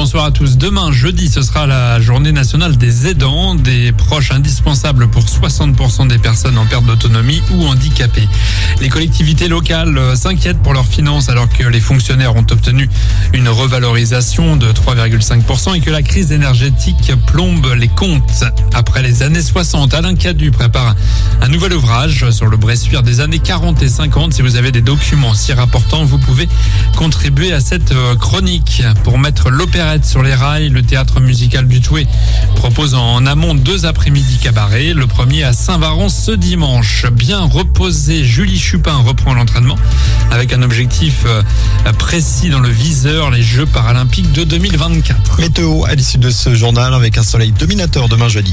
bonsoir à tous. Demain, jeudi, ce sera la journée nationale des aidants, des proches indispensables pour 60% des personnes en perte d'autonomie ou handicapées. Les collectivités locales s'inquiètent pour leurs finances alors que les fonctionnaires ont obtenu une revalorisation de 3,5% et que la crise énergétique plombe les comptes. Après les années 60, Alain Cadu prépare un nouvel ouvrage sur le Bressuire des années 40 et 50. Si vous avez des documents s'y rapportant, vous pouvez contribuer à cette chronique. Pour mettre l'opérette sur les rails, le théâtre musical du Touet propose en amont 2 après-midi cabarets. Le premier à Saint-Varan ce dimanche. Bien reposé, Julie Chupin reprend l'entraînement avec un objectif précis dans le viseur, les Jeux paralympiques de 2024. Météo à l'issue de ce journal avec un soleil dominateur demain jeudi.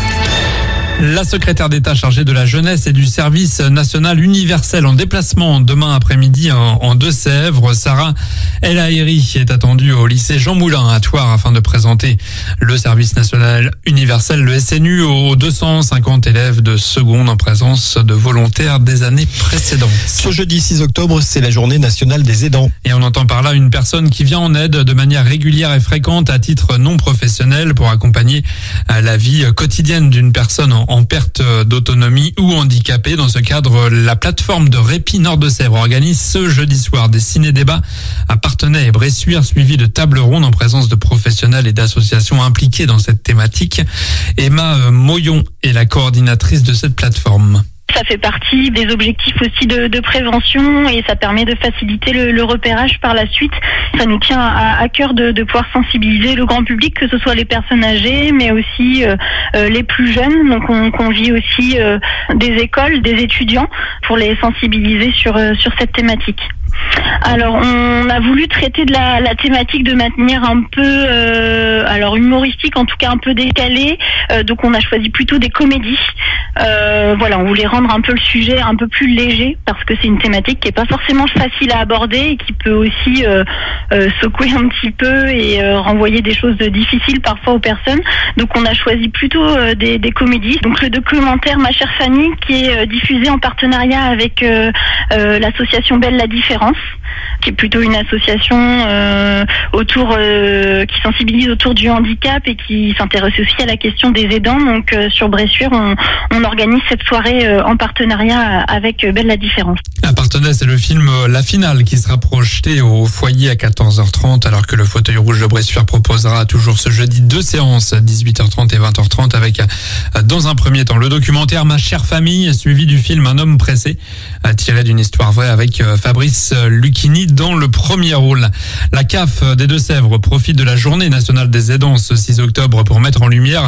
La secrétaire d'État chargée de la jeunesse et du service national universel en déplacement demain après-midi en Deux-Sèvres, Sarah El Haïry est attendue au lycée Jean Moulin à Thouars afin de présenter le service national universel, le SNU, aux 250 élèves de seconde en présence de volontaires des années précédentes. Ce jeudi 6 octobre, c'est la journée nationale des aidants. Et on entend par là une personne qui vient en aide de manière régulière et fréquente à titre non professionnel pour accompagner la vie quotidienne d'une personne en perte d'autonomie ou handicapée. Dans ce cadre, la plateforme de Répit Nord de Sèvres organise ce jeudi soir des ciné-débats à Parthenay et Bressuire, suivis de tables rondes en présence de professionnels et d'associations impliquées dans cette thématique. Emma Moyon est la coordinatrice de cette plateforme. Ça fait partie des objectifs aussi de prévention et ça permet de faciliter le repérage par la suite. Ça nous tient à cœur de pouvoir sensibiliser le grand public, que ce soit les personnes âgées, mais aussi les plus jeunes. Donc on convie aussi des écoles, des étudiants pour les sensibiliser sur cette thématique. Alors on a voulu traiter de la thématique de manière un peu humoristique, en tout cas un peu décalée, donc on a choisi plutôt des comédies. On voulait rendre un peu le sujet un peu plus léger parce que c'est une thématique qui est pas forcément facile à aborder et qui peut aussi secouer un petit peu et renvoyer des choses difficiles parfois aux personnes. Donc on a choisi plutôt des comédies. Donc le documentaire Ma chère Fanny qui est diffusé en partenariat avec l'association Belle la Différence, qui est plutôt une association qui sensibilise autour du handicap et qui s'intéresse aussi à la question des aidants. Donc sur Bressuire, on organise cette soirée en partenariat avec Belle la Différence. À Parthenay, c'est le film La Finale qui sera projeté au foyer à 14h30, alors que le Fauteuil Rouge de Bressuire proposera toujours ce jeudi 2 séances, 18h30 et 20h30, avec dans un premier temps le documentaire Ma chère famille, suivi du film Un homme pressé, tiré d'une histoire vraie avec Fabrice Lucchini dans le premier rôle. La CAF des Deux-Sèvres profite de la journée nationale des aidants ce 6 octobre pour mettre en lumière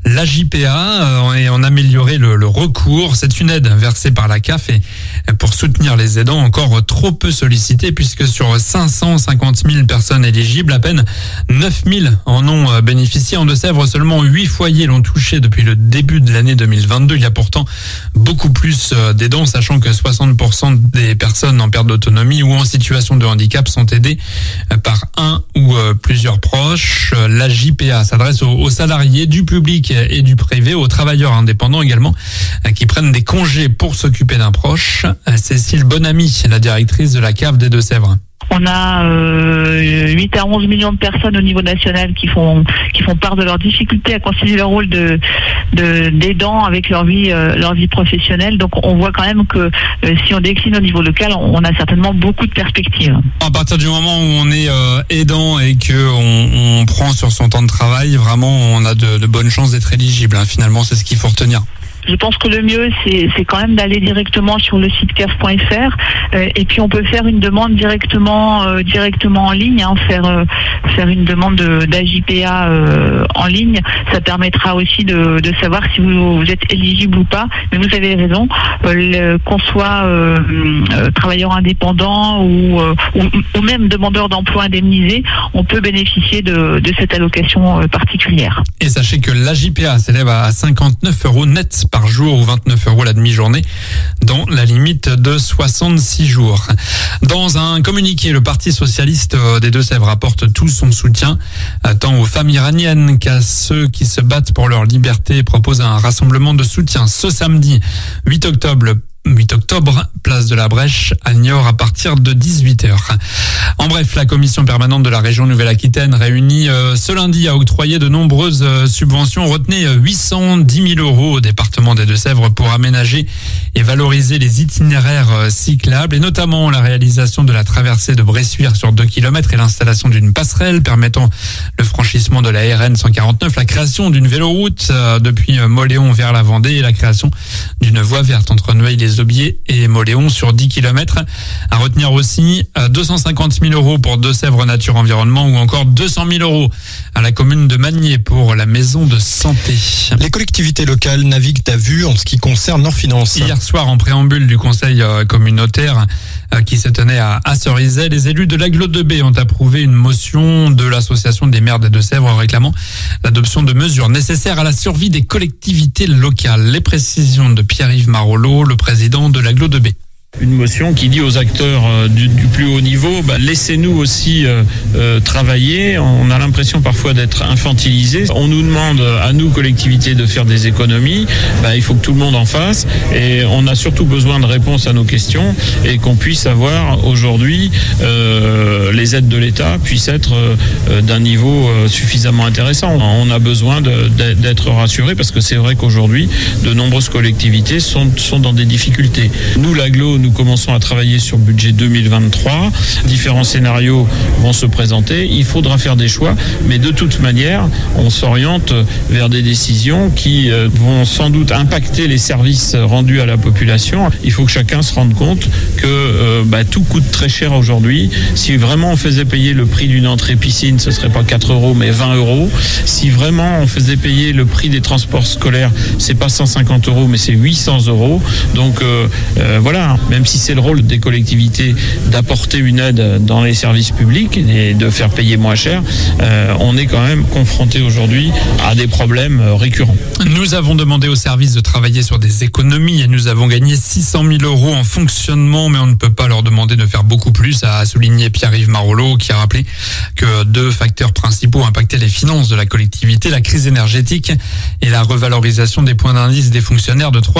l'AJPA et en améliorer le recours. C'est une aide versée par la CAF et pour soutenir les aidants encore trop peu sollicités, puisque sur 550 000 personnes éligibles, à peine 9 000 en ont bénéficié. En Deux-Sèvres, seulement 8 foyers l'ont touché depuis le début de l'année 2022. Il y a pourtant beaucoup plus d'aidants, sachant que 60% des personnes en perte d'autonomie ou en situation de handicap sont aidées par un ou plusieurs proches. La JPA s'adresse aux salariés du public et du privé, aux travailleurs indépendants également, qui prennent des congés pour s'occuper d'un proche. Cécile Bonamy, la directrice de la CAF des Deux-Sèvres. On a 8 à 11 millions de personnes au niveau national qui font part de leurs difficultés à concilier leur rôle d'aidant avec leur vie professionnelle. Donc on voit quand même que si on décline au niveau local, on a certainement beaucoup de perspectives. À partir du moment où on est aidant et que on prend sur son temps de travail, vraiment on a de bonnes chances d'être éligible. Finalement, c'est ce qu'il faut retenir. Je pense que le mieux, c'est quand même d'aller directement sur le site caf.fr et puis on peut faire une demande directement en ligne, faire une demande d'AJPA en ligne. Ça permettra aussi de savoir si vous êtes éligible ou pas. Mais vous avez raison, qu'on soit travailleur indépendant ou même demandeur d'emploi indemnisé, on peut bénéficier de cette allocation particulière. Et sachez que l'AJPA s'élève à 59 € net par jour ou 29 € la demi-journée dans la limite de 66 jours. Dans un communiqué, le Parti socialiste des Deux-Sèvres apporte tout son soutien tant aux femmes iraniennes qu'à ceux qui se battent pour leur liberté et propose un rassemblement de soutien ce samedi 8 octobre 8 octobre, place de la Brèche à Niort à partir de 18h. En bref, la commission permanente de la région Nouvelle-Aquitaine réunie ce lundi a octroyé de nombreuses subventions. Retenez 810 000 € au département des Deux-Sèvres pour aménager et valoriser les itinéraires cyclables et notamment la réalisation de la traversée de Bressuire sur 2 km et l'installation d'une passerelle permettant le franchissement de la RN 149, la création d'une véloroute depuis Mauléon vers la Vendée et la création d'une voie verte entre Neuilly-les-Aubiers et Mauléon sur 10 km. À retenir aussi 250 000 € pour Deux-Sèvres Nature Environnement ou encore 200 000 € à la commune de Magnier pour la maison de santé. Les collectivités locales naviguent à vue en ce qui concerne leurs finances. Hier soir, en préambule du conseil communautaire qui se tenait à Cerizay, les élus de l'Agglo de B ont approuvé une motion de l'association des maires des Deux-Sèvres réclamant l'adoption de mesures nécessaires à la survie des collectivités locales. Les précisions de Pierre-Yves Marolleau, le président de l'Agglo de B. Une motion qui dit aux acteurs du plus haut niveau, laissez-nous aussi travailler. On a l'impression parfois d'être infantilisés. On nous demande à nous, collectivités, de faire des économies. Il faut que tout le monde en fasse. Et on a surtout besoin de réponses à nos questions et qu'on puisse avoir aujourd'hui les aides de l'État puissent être d'un niveau suffisamment intéressant. On a besoin d'être rassurés parce que c'est vrai qu'aujourd'hui, de nombreuses collectivités sont dans des difficultés. Nous, l'Agglo, nous commençons à travailler sur le budget 2023. Différents scénarios vont se présenter. Il faudra faire des choix, mais de toute manière, on s'oriente vers des décisions qui vont sans doute impacter les services rendus à la population. Il faut que chacun se rende compte que tout coûte très cher aujourd'hui. Si vraiment on faisait payer le prix d'une entrée piscine, ce serait pas 4 € mais 20 €. Si vraiment on faisait payer le prix des transports scolaires, c'est pas 150 € mais c'est 800 €. Donc voilà. Même si c'est le rôle des collectivités d'apporter une aide dans les services publics et de faire payer moins cher, on est quand même confronté aujourd'hui à des problèmes récurrents. Nous avons demandé aux services de travailler sur des économies et nous avons gagné 600 000 € en fonctionnement, mais on ne peut pas leur demander de faire beaucoup plus, a souligné Pierre-Yves Marolleau, qui a rappelé que 2 facteurs principaux impactaient les finances de la collectivité, la crise énergétique et la revalorisation des points d'indice des fonctionnaires de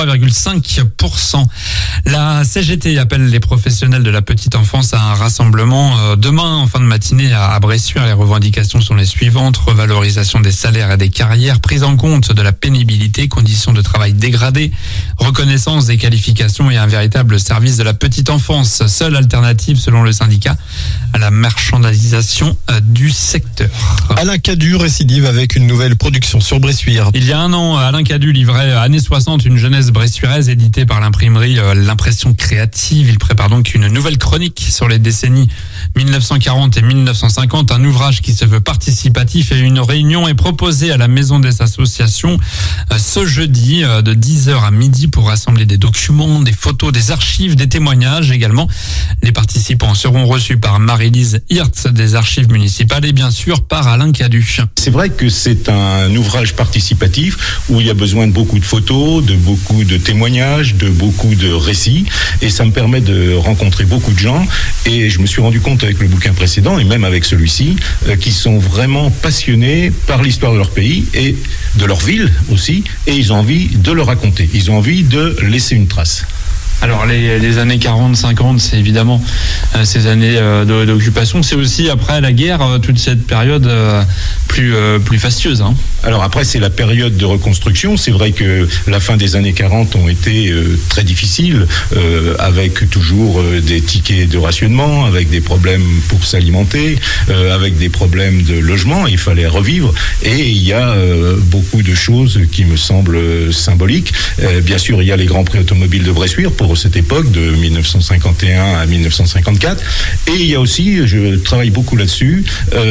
3,5%. La CGT appelle les professionnels de la petite enfance à un rassemblement demain en fin de matinée à Bressuire. Les revendications sont les suivantes: revalorisation des salaires et des carrières, prise en compte de la pénibilité, conditions de travail dégradées, reconnaissance des qualifications et un véritable service de la petite enfance. Seule alternative, selon le syndicat, à la marchandisation du secteur. Alain Cadu récidive avec une nouvelle production sur Bressuire. Il y a un an, Alain Cadu livrait années 60 une jeunesse bressuiraise éditée par l'imprimerie L'Impression Créative. Il prépare donc une nouvelle chronique sur les décennies 1940 et 1950, un ouvrage qui se veut participatif, et une réunion est proposée à la Maison des Associations ce jeudi de 10h à midi pour rassembler des documents, des photos, des archives, des témoignages également. Les participants seront reçus par Marie-Lise Hirtz des archives municipales et bien sûr par Alain Cadu. C'est vrai que c'est un ouvrage participatif où il y a besoin de beaucoup de photos, de beaucoup de témoignages, de beaucoup de récits, et ça me permet de rencontrer beaucoup de gens, et je me suis rendu compte avec le bouquin précédent et même avec celui-ci qui sont vraiment passionnés par l'histoire de leur pays et de leur ville aussi, et ils ont envie de le raconter, ils ont envie de laisser une trace. Alors les années 40-50, c'est évidemment ces années d'occupation. C'est aussi après la guerre, toute cette période plus fastueuse. Alors après, c'est la période de reconstruction. C'est vrai que la fin des années 40 ont été très difficiles, avec toujours des tickets de rationnement, avec des problèmes pour s'alimenter, avec des problèmes de logement. Il fallait revivre. Et il y a beaucoup de choses qui me semblent symboliques. Bien sûr, il y a les grands prix automobiles de Bressuire pour cette époque de 1951 à 1954. Et il y a aussi, je travaille beaucoup là-dessus,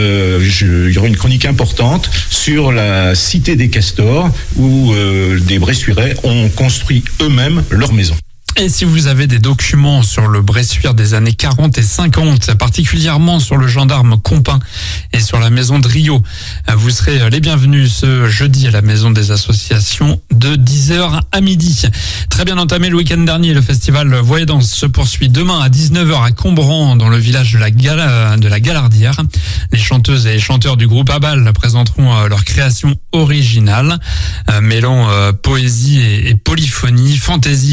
il y aura une chronique importante sur la cité des Castors où des Bressuirais ont construit eux-mêmes leur maison. Et si vous avez des documents sur le Bressuire des années 40 et 50, particulièrement sur le gendarme Compin et sur la maison de Rio, vous serez les bienvenus ce jeudi à la Maison des Associations de 10h à midi. Très bien entamé le week-end dernier, le festival Voix et Danse se poursuit demain à 19h à Combran, dans le village de la Galardière. Les chanteuses et chanteurs du groupe Abal présenteront leur création originale, mêlant poésie et polyphonie, fantaisie et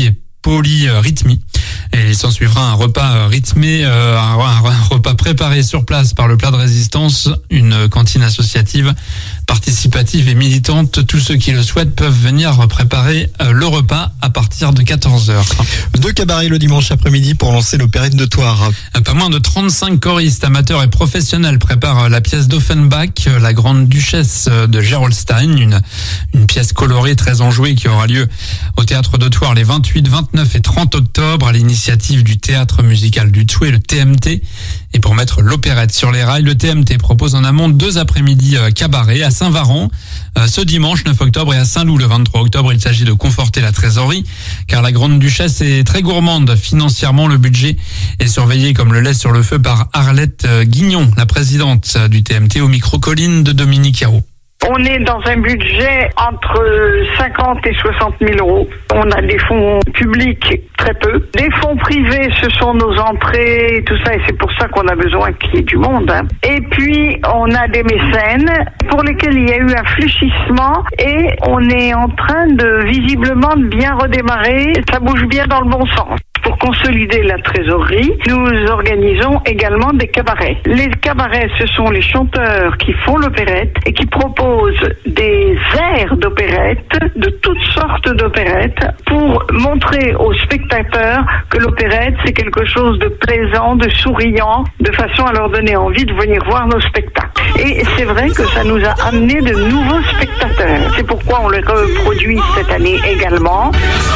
polyrythmie. Et il s'en suivra un repas rythmé, un repas préparé sur place par le plat de résistance, une cantine associative, participative et militante. Tous ceux qui le souhaitent peuvent venir préparer le repas à partir de 14h. 2 cabarets le dimanche après-midi pour lancer l'opérette de Thouars. Pas moins de 35 choristes amateurs et professionnels préparent la pièce d'Offenbach, La Grande Duchesse de Gerolstein, une pièce colorée très enjouée qui aura lieu au Théâtre de Thouars les 28, 29 et 30 octobre à l'initiative du Théâtre Musical du Touet, le TMT. Et pour mettre l'opérette sur les rails, le TMT propose en amont 2 après-midi cabarets à Saint-Varan ce dimanche 9 octobre et à Saint-Loup le 23 octobre. Il s'agit de conforter la trésorerie car la Grande Duchesse est très gourmande financièrement. Le budget est surveillé comme le lait sur le feu par Arlette Guignon, la présidente du TMT, au micro Colline de Dominique Hérault. On est dans un budget entre 50 et 60 000 euros. On a des fonds publics très peu. Des fonds privés, ce sont nos entrées, tout ça, et c'est pour ça qu'on a besoin qu'il y ait du monde. Et puis, on a des mécènes pour lesquels il y a eu un fléchissement et on est en train de, visiblement, de bien redémarrer. Ça bouge bien dans le bon sens. Pour consolider la trésorerie, nous organisons également des cabarets. Les cabarets, ce sont les chanteurs qui font l'opérette et qui proposent des airs d'opérette, de toutes sortes d'opérettes, pour montrer aux spectateurs que l'opérette, c'est quelque chose de plaisant, de souriant, de façon à leur donner envie de venir voir nos spectacles. Et c'est vrai que ça nous a amené de nouveaux spectateurs. C'est pourquoi on les reproduit cette année également.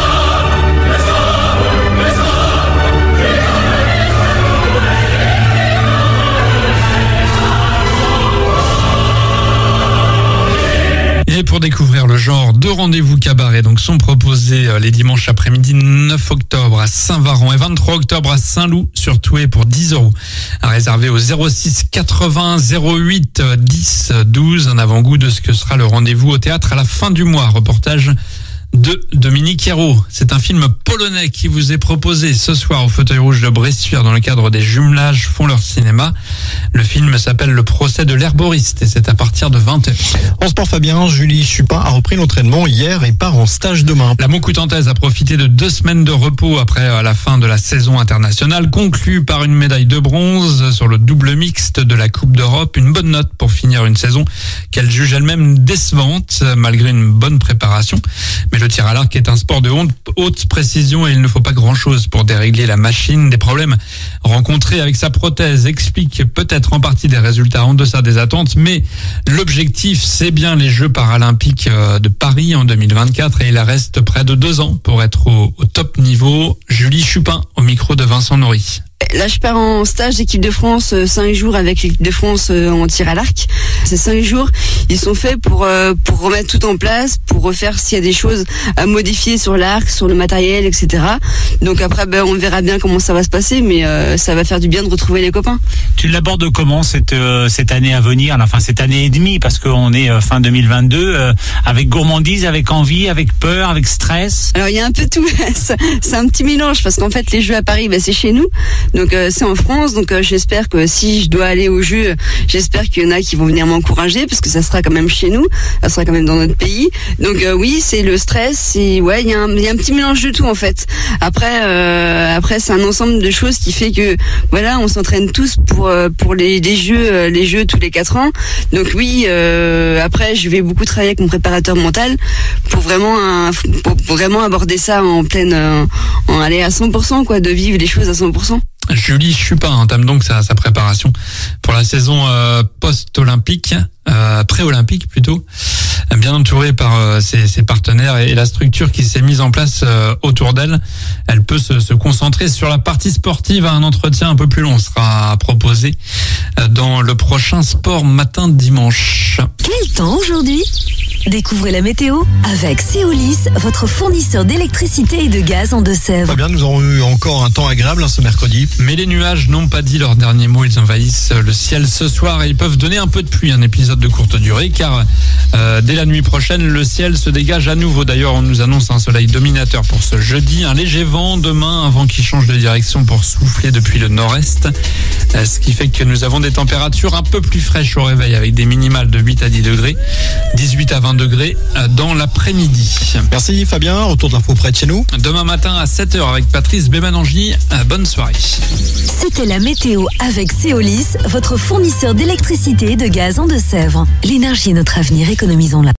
Et pour découvrir le genre de rendez-vous cabaret, donc sont proposés les dimanches après-midi 9 octobre à Saint-Varan et 23 octobre à Saint-Loup sur Touet pour 10 €. À réserver au 06 80 08 10 12. Un avant-goût de ce que sera le rendez-vous au théâtre à la fin du mois. Reportage de Dominique Hérault. C'est un film polonais qui vous est proposé ce soir au Fauteuil Rouge de Bressuire dans le cadre des jumelages Font leur cinéma. Le film s'appelle Le procès de l'herboriste et c'est à partir de 20h. En sport, Fabien, Julie Chupin a repris l'entraînement hier et part en stage demain. La Montcoutantaise a profité de 2 semaines de repos après la fin de la saison internationale, conclue par une médaille de bronze sur le double mixte de la Coupe d'Europe. Une bonne note pour finir une saison qu'elle juge elle-même décevante malgré une bonne préparation. Mais le tir à l'arc est un sport de haute précision et il ne faut pas grand-chose pour dérégler la machine. Des problèmes rencontrés avec sa prothèse expliquent peut-être en partie des résultats en deçà des attentes, mais l'objectif, c'est bien les Jeux paralympiques de Paris en 2024 et il reste près de 2 ans pour être au top niveau. Julie Chupin au micro de Vincent Nory. Là, je pars en stage équipe de France 5 jours avec l'équipe de France en tir à l'arc. Ces 5 jours, ils sont faits pour remettre tout en place, pour refaire s'il y a des choses à modifier sur l'arc, sur le matériel, etc. Donc après, on verra bien comment ça va se passer, mais ça va faire du bien de retrouver les copains. Tu l'abordes comment cette année à venir, enfin cette année et demie, parce qu'on est fin 2022, avec gourmandise, avec envie, avec peur, avec stress? Alors il y a un peu tout, c'est un petit mélange, parce qu'en fait les Jeux à Paris, c'est chez nous. Donc c'est en France, donc j'espère que si je dois aller aux Jeux, j'espère qu'il y en a qui vont venir m'encourager parce que ça sera quand même chez nous, ça sera quand même dans notre pays. Donc oui, c'est le stress, il y a un petit mélange de tout en fait. Après c'est un ensemble de choses qui fait que voilà, on s'entraîne tous pour les jeux tous les 4 ans. Donc oui, après je vais beaucoup travailler avec mon préparateur mental pour vraiment aborder ça en pleine aller à 100% quoi, de vivre les choses à 100%. Julie Chupin entame donc sa préparation pour la saison post-olympique, pré-olympique plutôt, bien entourée par ses partenaires et la structure qui s'est mise en place autour d'elle. Elle peut se concentrer sur la partie sportive. Un entretien un peu plus long sera proposé dans le prochain Sport Matin dimanche. Quel temps aujourd'hui ? Découvrez la météo avec Seolis, votre fournisseur d'électricité et de gaz en Deux-Sèvres. Bien, nous aurons eu encore un temps agréable ce mercredi. Mais les nuages n'ont pas dit leur dernier mot. Ils envahissent le ciel ce soir et ils peuvent donner un peu de pluie. Un épisode de courte durée car Dès la nuit prochaine, le ciel se dégage à nouveau. D'ailleurs, on nous annonce un soleil dominateur pour ce jeudi. Un léger vent demain, un vent qui change de direction pour souffler depuis le nord-est. Ce qui fait que nous avons des températures un peu plus fraîches au réveil avec des minimales de 8 à 10 degrés, 18 à 20 degrés dans l'après-midi. Merci Fabien, retour de l'info près de chez nous. Demain matin à 7h avec Patrice Bémanangi. Bonne soirée. C'était la météo avec Céolis, votre fournisseur d'électricité et de gaz en Deux-Sèvres. L'énergie est notre avenir, économisons-la.